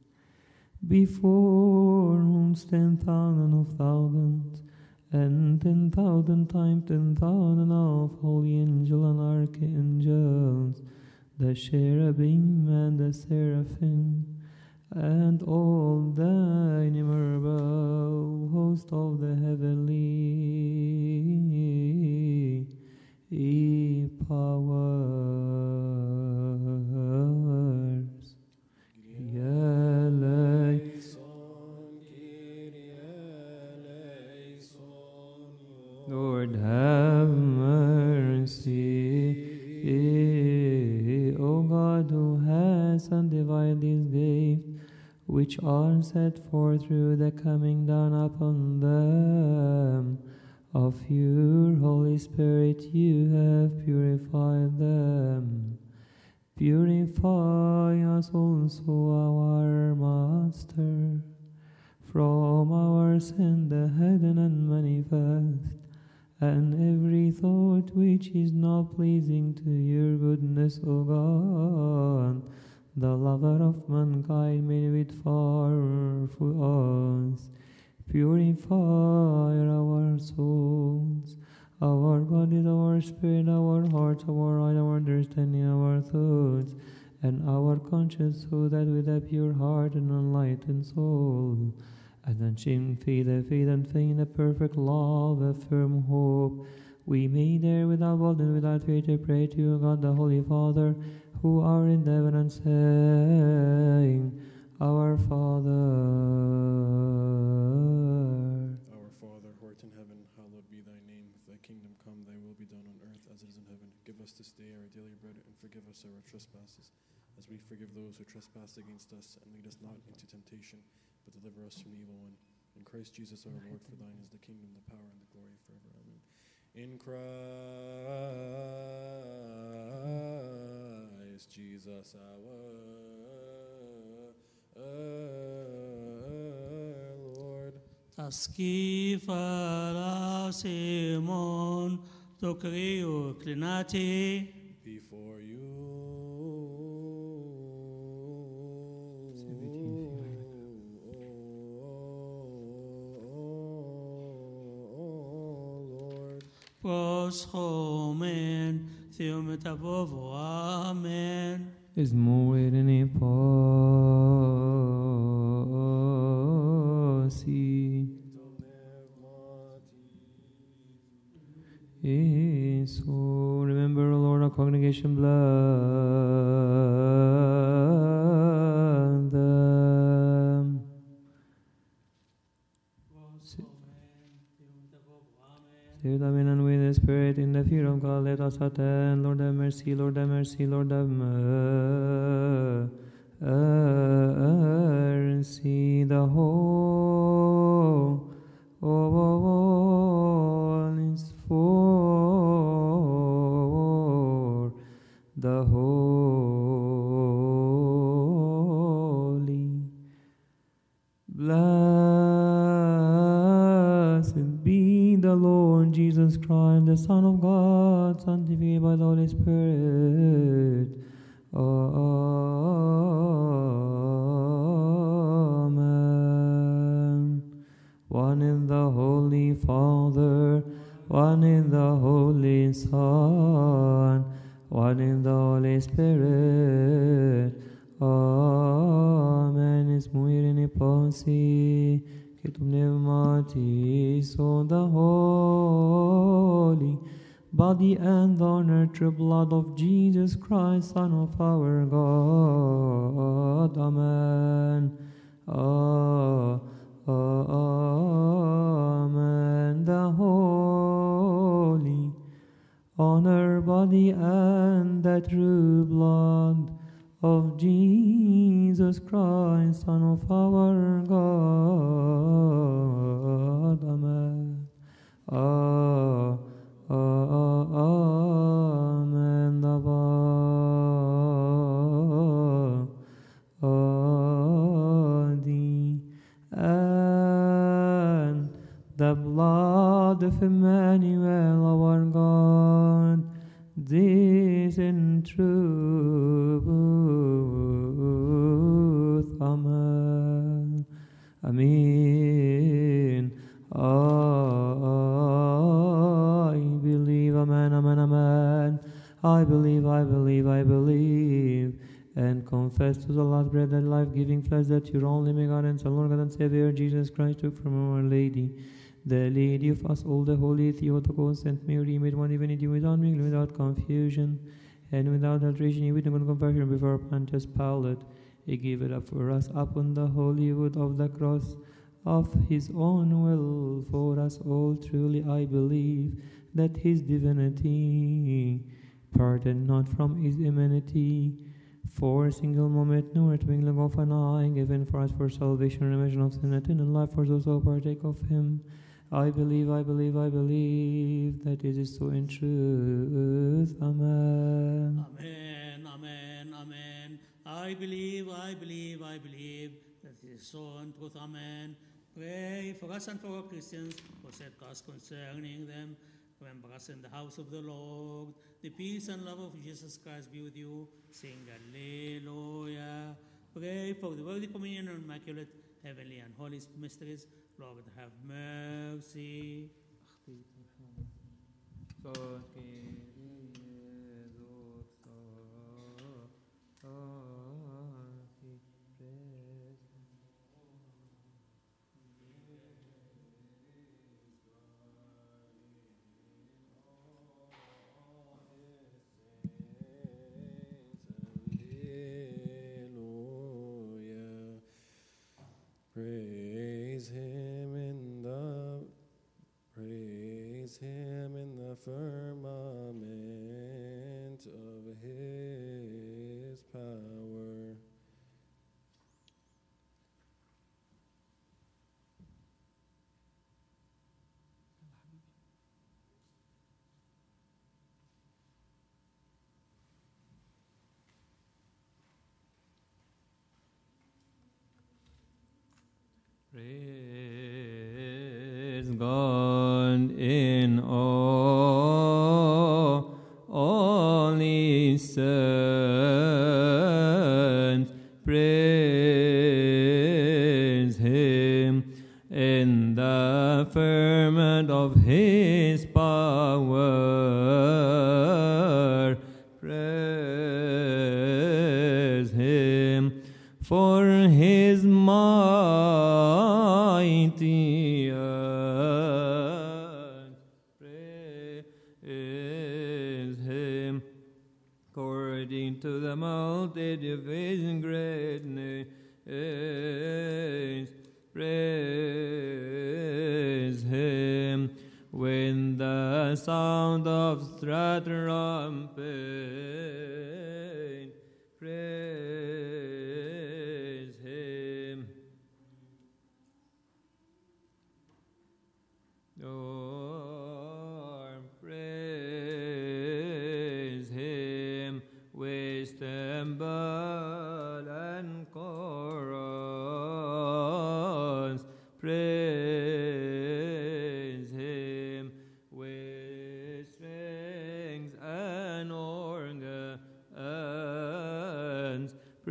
before whom stand thousands of thousands, and ten thousand times ten thousand of holy angels and archangels, the cherubim and the seraphim, and all the innumerable host of the heavenly powers. Lord, have mercy. O God, who has sanctified these gifts, which are set forth through the coming down upon them of your Holy Spirit, you have purified them. Purify us also, our Master, from our sin, the hidden and manifest, and every thought which is not pleasing to your goodness, O God, the lover of mankind, made with fire for us. Purify our souls, our bodies, our spirit, our hearts, our eyes, our understanding, our thoughts, and our conscience, so that with a pure heart and enlightened soul, and unshamed faith, a faith and faith, a perfect love, a firm hope, we may dare without boldness and without fear to pray to you, God the Holy Father, who are in heaven, and saying, Our Father. Our Father, who art in heaven, hallowed be thy name. Thy kingdom come, thy will be done on earth as it is in heaven. Give us this day our daily bread, and forgive us our trespasses, as we forgive those who trespass against us. And lead us not into temptation, but deliver us from the evil one. In Christ Jesus our Lord, for thine is the kingdom, the power, and the glory forever. Amen. In Christ Jesus our Lord. Taskifara Simon, Tokrio Clinati, Before you, Proschomen, Theometavovo, Amen. Is more in a pasi. So remember, O Lord, our congregation, blood them. Save them in and with the Spirit, in the fear of God, let us attend. Lord have mercy, Lord have mercy, Lord have mercy. The whole of all is for the holy. Blessed be the Lord Jesus Christ, the Son of God, sanctified by the Holy Spirit. Amen. One in the Holy Father, one in the Holy Son, Spirit. Amen. Es muirene pasi, que tu pneumatis on the holy body and the nurture blood of Jesus Christ, Son of our God. Amen. Ah, ah, amen. The holy, honor body and the true blood of Jesus Christ, Son of our God. Amen. Ah, ah, amen. The body and the blood of Emmanuel, our God, this in truth. Amen. Amen. I believe. Amen. Amen. Amen. I believe. I believe. I believe. And confess to the last bread and life-giving flesh that your only begotten Son, Lord God and Savior, Jesus Christ, took from Our Lady, the Lady of us all, the Holy Theotokos, Saint Mary, made one divinity without mingling, without confusion, and without alteration, he with no compassion before Pontius Pilate. He gave it up for us upon the holy wood of the cross of his own will for us all. Truly I believe that his divinity parted not from his humanity for a single moment, nor twinkling of an eye, given for us for salvation, remission of sin, and eternal life for those who partake of him. I believe, I believe, I believe that it is so in truth. Amen. Amen, amen, amen. I believe, I believe, I believe that it is so in truth. Amen. Pray for us and for our Christians, forsake us concerning them. Remember us in the house of the Lord. The peace and love of Jesus Christ be with you. Sing Alleluia. Pray for the worthy communion of immaculate, heavenly, and holy mysteries. Lord, have mercy. Hallelujah. Praise him in the praise him in the firmament of his power. Praise God in all, all his saints. Praise him in the firmament of his power. Praise him for his mighty acts. Praise him according to the multitude of his greatness. Praise him when the sound of the trumpet. Praise him. Lord, praise him with cymbal and chorus. Praise him with strings and organs.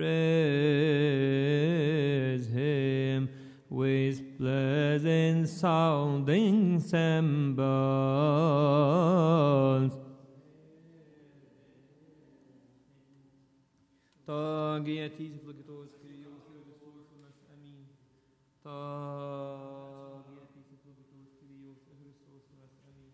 Praise him with pleasant sounding cymbals. Tagiatis flagetos Kyrios Christos nas amin. Tagiatis flagetos Kyrios Christos nas amin.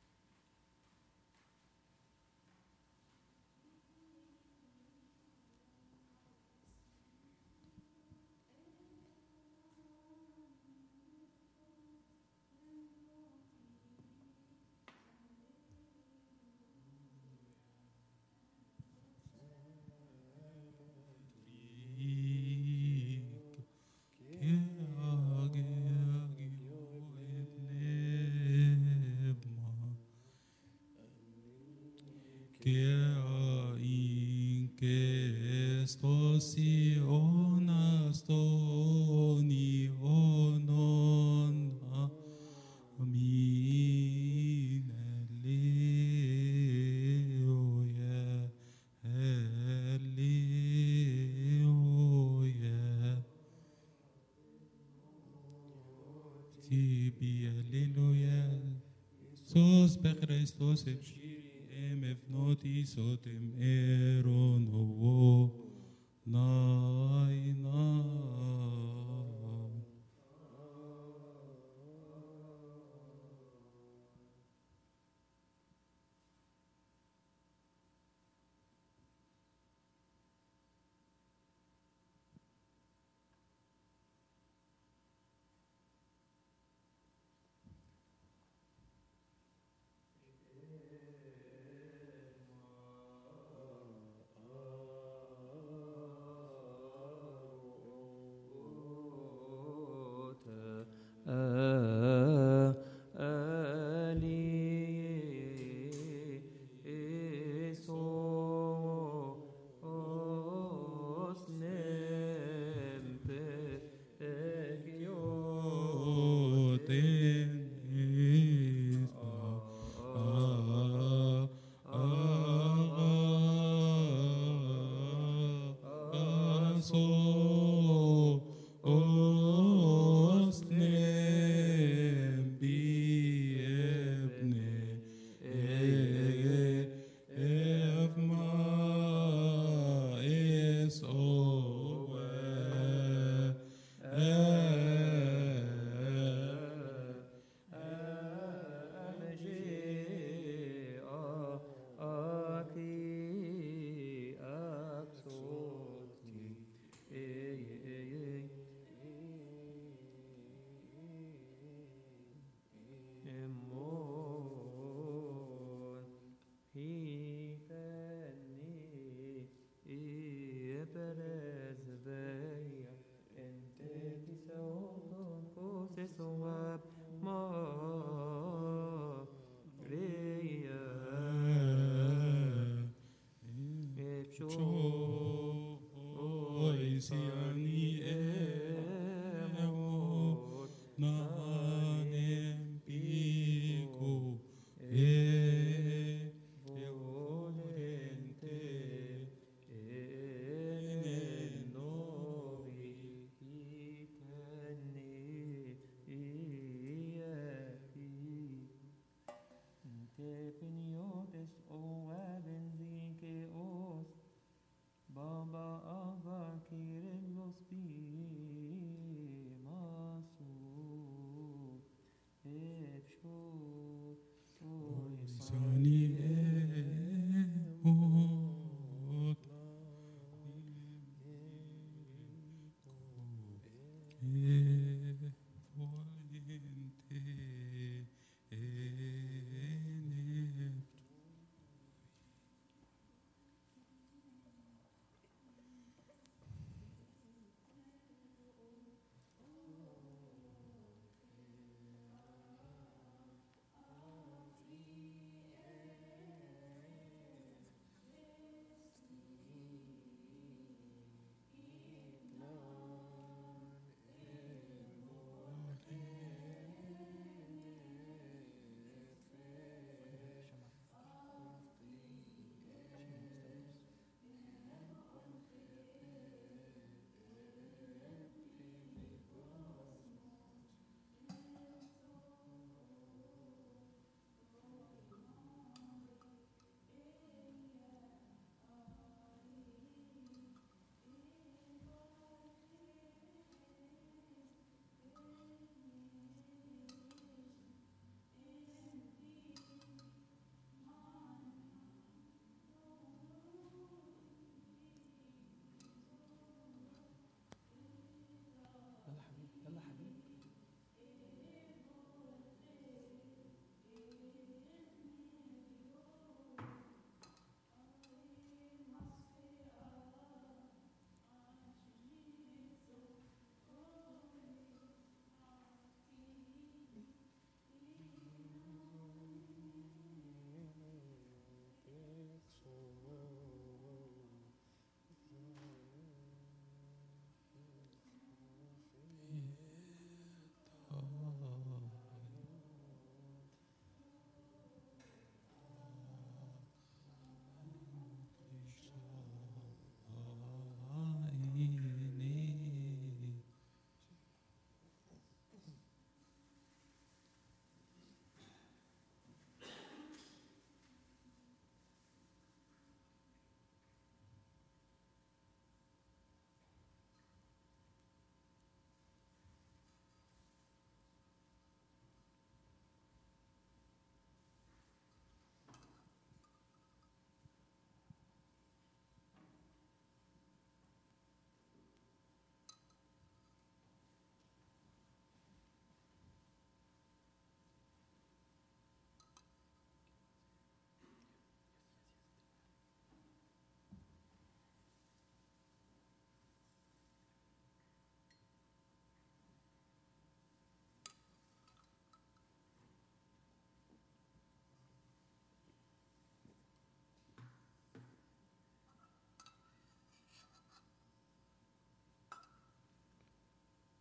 Sos per Christos et em efnoti sotem eron ovo naina. Baba Ava Kirilo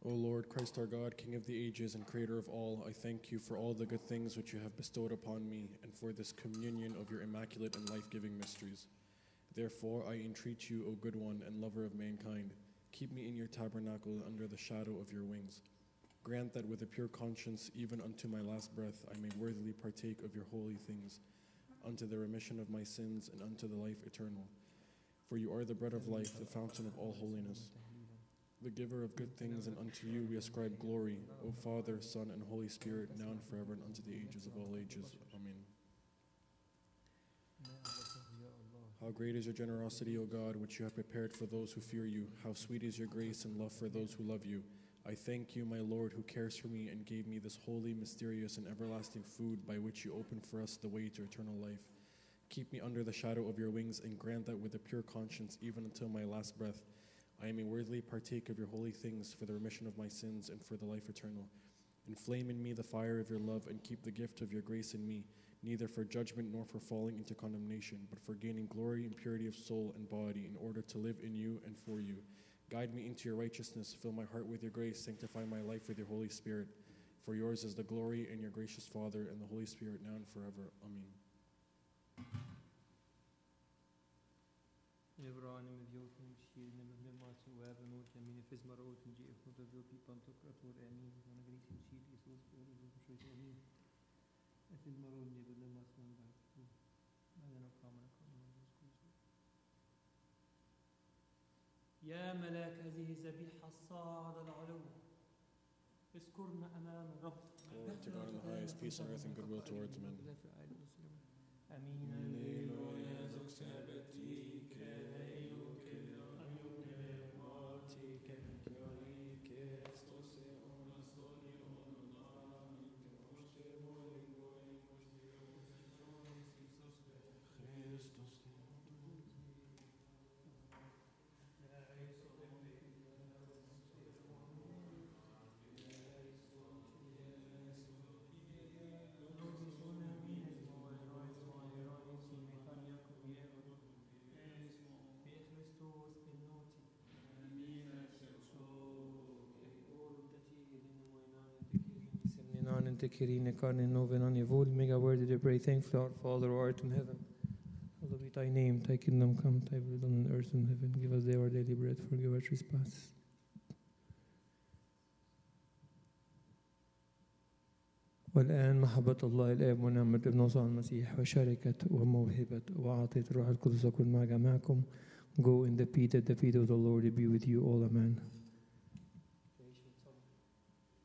O Lord, Christ our God, King of the ages and creator of all, I thank you for all the good things which you have bestowed upon me and for this communion of your immaculate and life-giving mysteries. Therefore, I entreat you, O good one and lover of mankind, keep me in your tabernacle under the shadow of your wings. Grant that with a pure conscience, even unto my last breath, I may worthily partake of your holy things, unto the remission of my sins and unto the life eternal. For you are the bread of life, the fountain of all holiness, the giver of good things, and unto you we ascribe glory, O Father, Son, and Holy Spirit, now and forever, and unto the ages of all ages. Amen. How great is your generosity, O God, which you have prepared for those who fear you. How sweet is your grace and love for those who love you. I thank you, my Lord, who cares for me and gave me this holy, mysterious, and everlasting food by which you open for us the way to eternal life. Keep me under the shadow of your wings and grant that with a pure conscience, even until my last breath, I may worthily partake of your holy things for the remission of my sins and for the life eternal. Inflame in me the fire of your love and keep the gift of your grace in me, neither for judgment nor for falling into condemnation, but for gaining glory and purity of soul and body in order to live in you and for you. Guide me into your righteousness, fill my heart with your grace, sanctify my life with your Holy Spirit. For yours is the glory and your gracious Father and the Holy Spirit now and forever. Amen. يا ملاك هذه الذبيحة الصاعدة العلو اذكرنا أمام الرب. Glory to God in the highest, peace on earth and goodwill towards men. آمين. Make our worthy to pray, thankful our Father who art in heaven. Hallowed be thy name, thy kingdom come, thy will be done on earth and heaven. Give us daily our daily bread, forgive our trespasses. والآن محبة الله الآب ونعمة ابنه يسوع المسيح وشركة وموهبة وعطية الروح القدس تكون مع جميعكم. Go in the peace that the feet of the Lord be with you all. Amen.